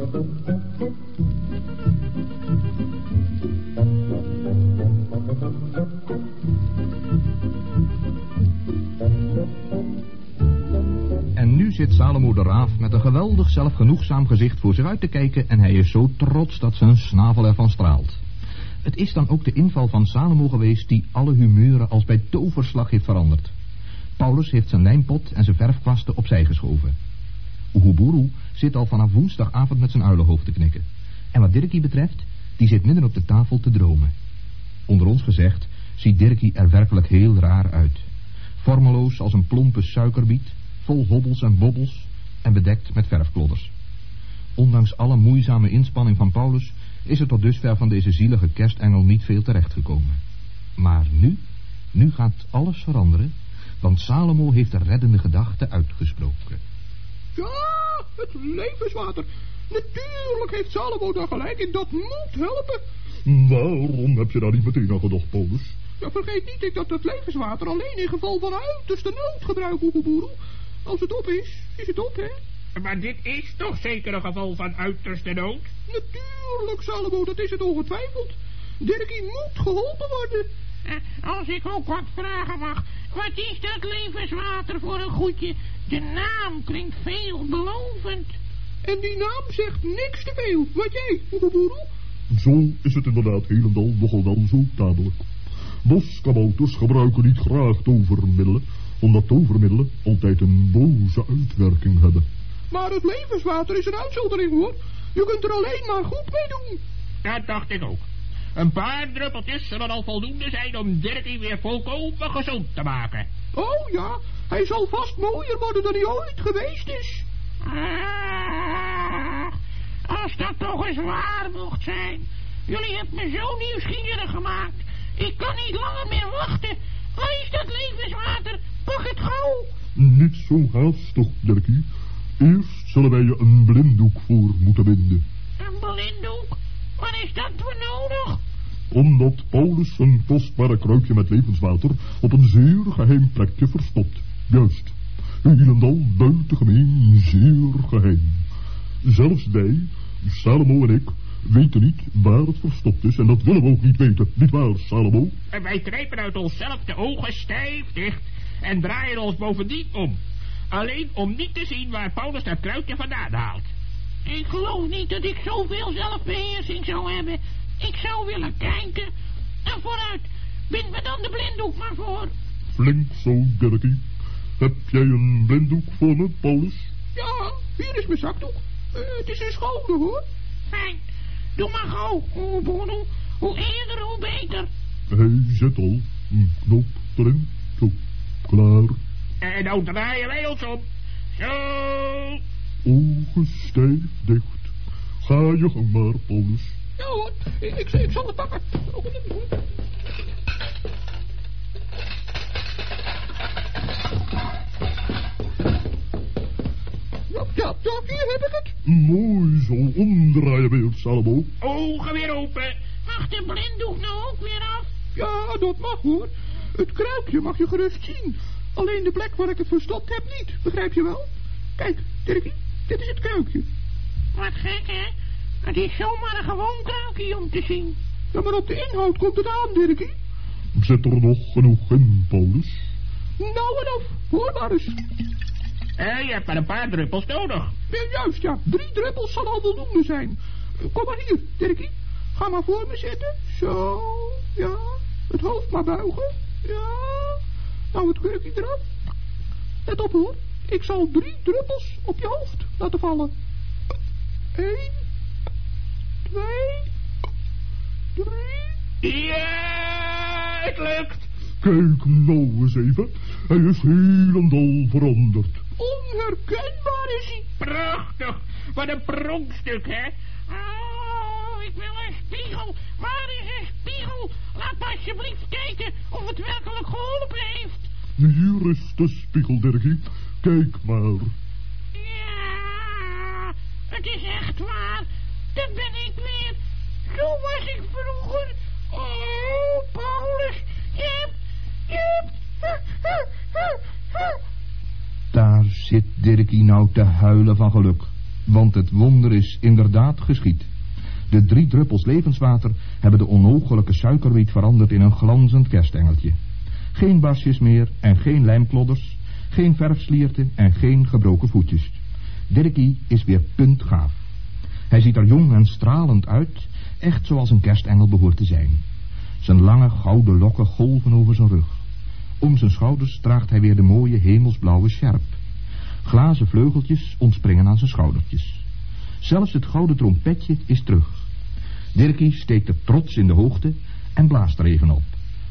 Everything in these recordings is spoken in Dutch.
En nu zit Salomo de Raaf met een geweldig zelfgenoegzaam gezicht voor zich uit te kijken en hij is zo trots dat zijn snavel ervan straalt. Het is dan ook de inval van Salomo geweest die alle humeuren als bij toverslag heeft veranderd. Paulus heeft zijn lijmpot en zijn verfkwasten opzij geschoven. Oeguburu zit al vanaf woensdagavond met zijn uilenhoofd te knikken. En wat Dirkie betreft, die zit midden op de tafel te dromen. Onder ons gezegd ziet Dirkie er werkelijk heel raar uit. Vormeloos als een plompe suikerbiet, vol hobbels en bobbels en bedekt met verfklodders. Ondanks alle moeizame inspanning van Paulus is er tot dusver van deze zielige kerstengel niet veel terechtgekomen. Maar nu gaat alles veranderen, want Salomo heeft de reddende gedachte uitgesproken. Ja, het levenswater. Natuurlijk heeft Salomo daar gelijk in, dat moet helpen. Waarom heb je daar niet meteen aan gedacht, Paulus? Ja, vergeet niet dat het levenswater alleen in geval van uiterste nood gebruikt, Oeguburu. Als het op is het op, hè? Maar dit is toch zeker een geval van uiterste nood? Natuurlijk, Salomo, dat is het ongetwijfeld. Dirkie moet geholpen worden. Als ik ook wat vragen mag, wat is dat levenswater voor een goedje? De naam klinkt veelbelovend. En die naam zegt niks te veel. Wat jij, Oeguburu? Zo is het inderdaad helemaal nogal wel zo tamelijk. Boskabouters gebruiken niet graag tovermiddelen, omdat tovermiddelen altijd een boze uitwerking hebben. Maar het levenswater is een uitzondering, hoor. Je kunt er alleen maar goed mee doen. Dat dacht ik ook. Een paar druppeltjes zullen al voldoende zijn om Dirkie weer volkomen gezond te maken. Oh ja, hij zal vast mooier worden dan hij ooit geweest is. Als dat toch eens waar mocht zijn. Jullie hebben me zo nieuwsgierig gemaakt. Ik kan niet langer meer wachten. Waar is dat levenswater? Pak het gauw. Niet zo haastig, Dirkie. Eerst zullen wij je een blinddoek voor moeten binden. Een blinddoek? Wat is dat voor nodig? Omdat Paulus een kostbare kruikje met levenswater op een zeer geheim plekje verstopt. Juist. Helemaal buitengemeen zeer geheim. Zelfs wij, Salomo en ik, weten niet waar het verstopt is en dat willen we ook niet weten. Niet waar, Salomo? En wij knijpen uit onszelf de ogen stijf dicht en draaien ons bovendien om. Alleen om niet te zien waar Paulus dat kruikje vandaan haalt. Ik geloof niet dat ik zoveel zelfbeheersing zou hebben. Ik zou willen kijken. En vooruit, bind me dan de blinddoek maar voor. Flink zo, Dirkie. Heb jij een blinddoek voor me, Paulus? Ja, hier is mijn zakdoek. Het is een schone, hoor. Fijn, doe maar gauw, Oeguburu. Hoe eerder, hoe beter. Hij zit al. Een knop erin. Zo, klaar. En nou draaien wij ons om. Zo. Ogen stijf dicht. Ga je gang maar, Paulus. Ja hoor, ik zal het pakken. Ja, hier heb ik het. Mooi zo, omdraaien weer, Salomo. Ogen weer open. Mag de blinddoek nou ook weer af? Ja, dat mag hoor. Het kruikje mag je gerust zien. Alleen de plek waar ik het verstopt heb niet, begrijp je wel? Kijk, Dirkie, dit is het kruikje. Wat gek, hè? Het is zomaar een gewoon kruikje om te zien. Ja, maar op de inhoud komt het aan, Dirkie. Zit er nog genoeg in, Paulus? Nou en of, hoor maar eens. Je hebt maar een paar druppels nodig. Ja, juist, ja. 3 druppels zal al voldoende zijn. Kom maar hier, Dirkie. Ga maar voor me zitten. Zo, ja. Het hoofd maar buigen. Ja. Nou, het kurkje eraf. Let op hoor. Ik zal 3 druppels op je hoofd laten vallen. 1, 2, 3. Ja, het lukt. Kijk nou eens even. Hij is helemaal veranderd. Onherkenbaar is hij. Prachtig. Wat een pronkstuk, hè? Oh, ik wil een spiegel. Waar is een spiegel? Laat me alsjeblieft kijken of het werkelijk geholpen heeft. Hier is de spiegel, Dirkie. Kijk maar. Ja, het is echt waar. Dat ben ik weer. Zo was ik vroeger. Oh, Paulus. Je hebt... Daar zit Dirkie nou te huilen van geluk. Want het wonder is inderdaad geschied. De 3 druppels levenswater hebben de onogelijke suikerwiet veranderd in een glanzend kerstengeltje. Geen barsjes meer en geen lijmklodders, geen verfslierten en geen gebroken voetjes. Dirkie is weer puntgaaf. Hij ziet er jong en stralend uit, echt zoals een kerstengel behoort te zijn. Zijn lange gouden lokken golven over zijn rug. Om zijn schouders draagt hij weer de mooie hemelsblauwe sjerp. Glazen vleugeltjes ontspringen aan zijn schoudertjes. Zelfs het gouden trompetje is terug. Dirkie steekt er trots in de hoogte en blaast er even op.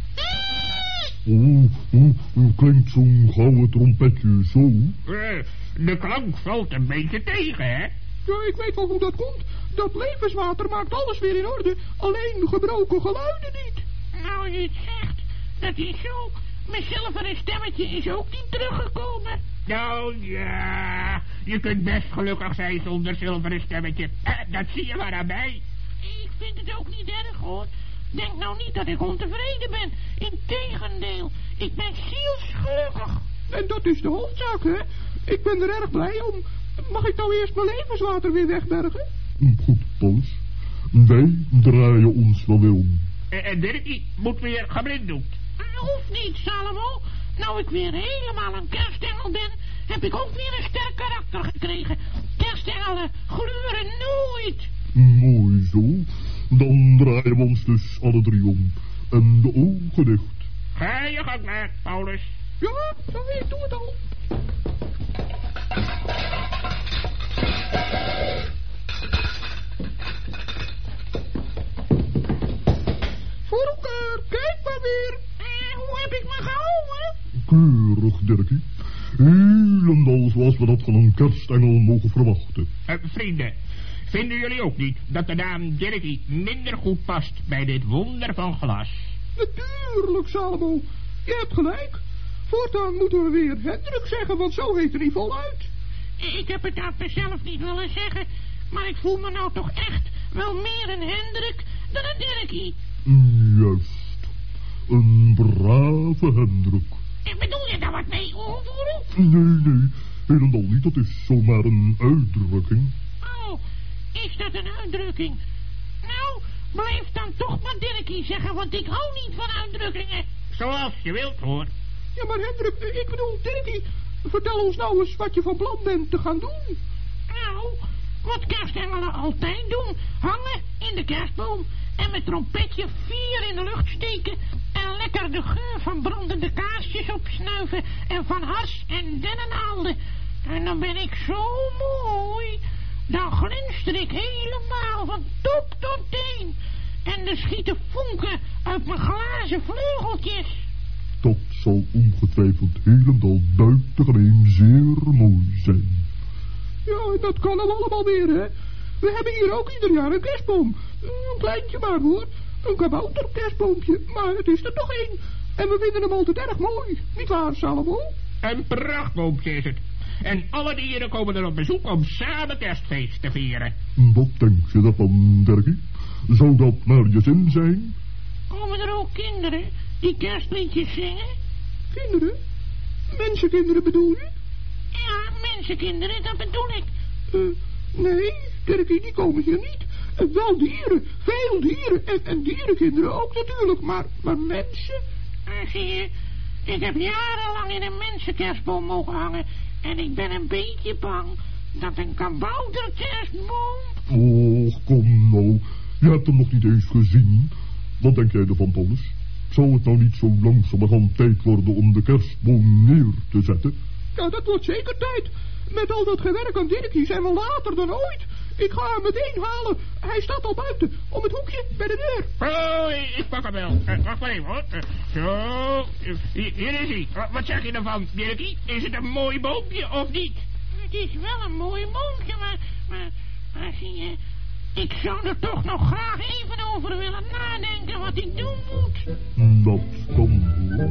Klinkt zo'n gouden trompetje zo? De klank valt een beetje tegen, hè? Ja, ik weet wel hoe dat komt. Dat levenswater maakt alles weer in orde. Alleen gebroken geluiden niet. Nou, je het zegt, dat is zo. Mijn zilveren stemmetje is ook niet teruggekomen. Nou ja, je kunt best gelukkig zijn zonder zilveren stemmetje. Dat zie je maar aan mij. Ik vind het ook niet erg, hoor. Denk nou niet dat ik ontevreden ben. Integendeel, ik ben zielsgelukkig. En dat is de hoofdzaak, hè? Ik ben er erg blij om. Mag ik nou eerst mijn levenswater weer wegbergen? Goed, Paulus. Wij draaien ons wel weer om. En Dirkie moet weer geblinddoekt. Hoeft niet, Salomo. Nou ik weer helemaal een kerstengel ben, heb ik ook weer een sterk karakter gekregen. Kerstengelen gluren nooit. Mooi zo. Dan draaien we ons dus alle 3 om. En de ogen dicht. Ga je gang maar, Paulus. Ja, ik doe het al. Voor elkaar, kijk maar weer. Hoe heb ik me gehouden? Keurig, Dirkie. Helemaal zoals we dat van een kerstengel mogen verwachten. Vrienden, vinden jullie ook niet dat de naam Dirkie minder goed past bij dit wonder van glas? Natuurlijk, Salomo. Je hebt gelijk. Voortaan moeten we weer Hendrik zeggen, want zo heet er niet voluit. Ik heb het aan mezelf niet willen zeggen, maar ik voel me nou toch echt wel meer een Hendrik dan een Dirkie. Juist. Een brave Hendrik. Bedoel je daar wat mee, oorvoeren? Nee, helemaal niet. Dat is zomaar een uitdrukking. Oh, is dat een uitdrukking? Nou, blijf dan toch maar Dirkie zeggen, want ik hou niet van uitdrukkingen. Zoals je wilt, hoor. Ja, maar Hendrik, ik bedoel, Dirkie, vertel ons nou eens wat je van plan bent te gaan doen. Nou, wat kerstengelen altijd doen, hangen in de kerstboom en met trompetje 4 in de lucht steken en lekker de geur van brandende kaarsjes opsnuiven en van hars en dennenaalden. En dan ben ik zo mooi, dan glinster ik helemaal van top tot teen en er schieten vonken uit mijn glazen vleugeltjes. Dat zal ongetwijfeld helemaal buitengemeen zeer mooi zijn. Ja, dat kan dan allemaal weer, hè. We hebben hier ook ieder jaar een kerstboom. Een kleintje maar, hoor. Een kabouterkerstboompje, maar het is er toch één. En we vinden hem altijd erg mooi. Niet waar, Salomo? Een prachtboompje is het. En alle dieren komen er op bezoek om samen kerstfeest te vieren. Wat denk je daarvan, Dirkie? Zou dat naar je zin zijn? Komen er ook kinderen die kerstliedjes zingen? Kinderen? Mensenkinderen bedoel je? Ja, mensenkinderen, dat bedoel ik. Nee, Dirkie, die komen hier niet. Wel dieren, veel dieren en dierenkinderen ook natuurlijk, maar mensen? Zie je, ik heb jarenlang in een mensenkerstboom mogen hangen en ik ben een beetje bang dat een kabouterkerstboom... Och, kom nou. Je hebt hem nog niet eens gezien. Wat denk jij ervan, Paulus? Zou het nou niet zo langzamerhand tijd worden om de kerstboom neer te zetten? Ja, dat wordt zeker tijd. Met al dat gewerk aan Dirkie zijn we later dan ooit. Ik ga hem meteen halen. Hij staat al buiten, om het hoekje, bij de deur. Oh, ik pak hem wel. Wacht maar even, hoor. Zo, hier is hij. Wat zeg je ervan, Dirkie? Is het een mooi boompje of niet? Het is wel een mooi boompje, maar zie je... Ik zou er toch nog graag even over willen nadenken wat ik doen moet. Dat kan hoor.